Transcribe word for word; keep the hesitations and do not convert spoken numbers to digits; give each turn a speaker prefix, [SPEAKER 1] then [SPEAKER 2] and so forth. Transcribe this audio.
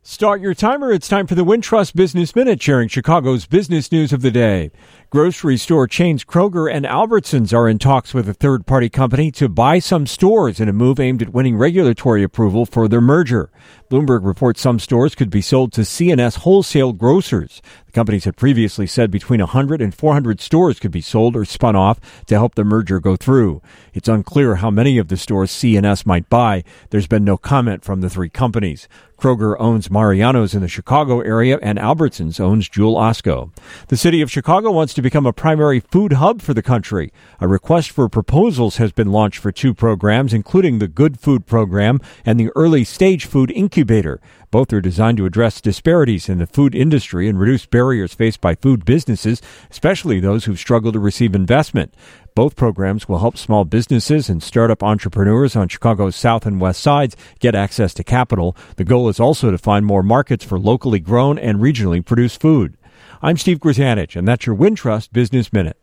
[SPEAKER 1] Start your timer. It's time for the Wintrust Business Minute, sharing Chicago's business news of the day. Grocery store chains Kroger and Albertsons are in talks with a third-party company to buy some stores in a move aimed at winning regulatory approval for their merger. Bloomberg reports some stores could be sold to C and S Wholesale Grocers. The companies had previously said between one hundred and four hundred stores could be sold or spun off to help the merger go through. It's unclear how many of the stores C and S might buy. There's been no comment from the three companies. Kroger owns Mariano's in the Chicago area, and Albertsons owns Jewel Osco. The city of Chicago wants to become a primary food hub for the country. A request for proposals has been launched for two programs, including the Good Food Program and the Early Stage Food Incubator. Both are designed to address disparities in the food industry and reduce barriers faced by food businesses, especially those who struggle to receive investment. Both programs will help small businesses and startup entrepreneurs on Chicago's south and west sides get access to capital. The goal is also to find more markets for locally grown and regionally produced food. I'm Steve Grzanich, and that's your Wintrust Business Minute.